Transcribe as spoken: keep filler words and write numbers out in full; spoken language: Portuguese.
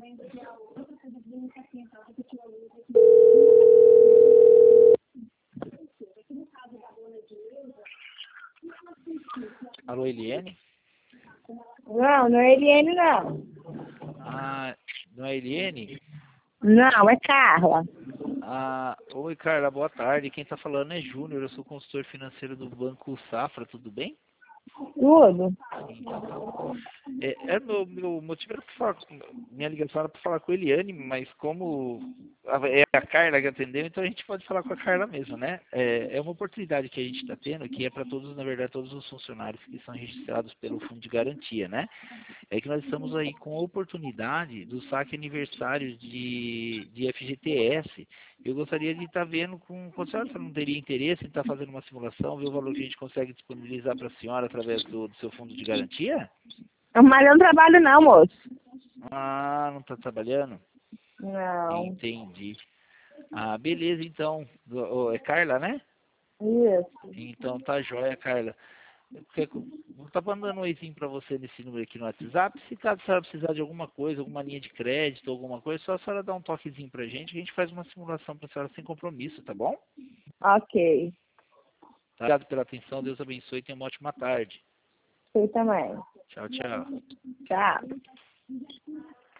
Alô, Eliane? Não, não é Eliane, não. Ah, não é Eliane? Não, é Carla. Ah, oi, Carla, boa tarde. Quem está falando é Júnior, eu sou consultor financeiro do Banco Safra, tudo bem? Tudo? Então, tá bom. É, é meu, meu motivo era para falar, com- minha ligação era para falar com a Eliane, mas como a- é a Carla que atendeu, então a gente pode falar com a Carla mesmo, né? É, é uma oportunidade que a gente está tendo, que é para todos, na verdade, todos os funcionários que são registrados pelo Fundo de Garantia, né? É que nós estamos aí com a oportunidade do saque aniversário de, de F G T S. Eu gostaria de estar vendo com, com a senhora, se não teria interesse em estar fazendo uma simulação, ver o valor que a gente consegue disponibilizar para a senhora através do, do seu fundo de garantia? Mas eu não trabalho não, moço. Ah, não está trabalhando? Não. Entendi. Ah, beleza, então. Ô, é Carla, né? Isso. Então tá jóia, Carla. Quer que eu- Vou estar mandando um oizinho para você nesse número aqui no WhatsApp. Se caso a senhora precisar de alguma coisa, alguma linha de crédito, alguma coisa, só a senhora dá um toquezinho pra gente, que a gente faz uma simulação para a senhora sem compromisso, tá bom? Ok. Tá? Obrigado pela atenção, Deus abençoe e tenha uma ótima tarde. Você também. Tchau, tchau. Tchau.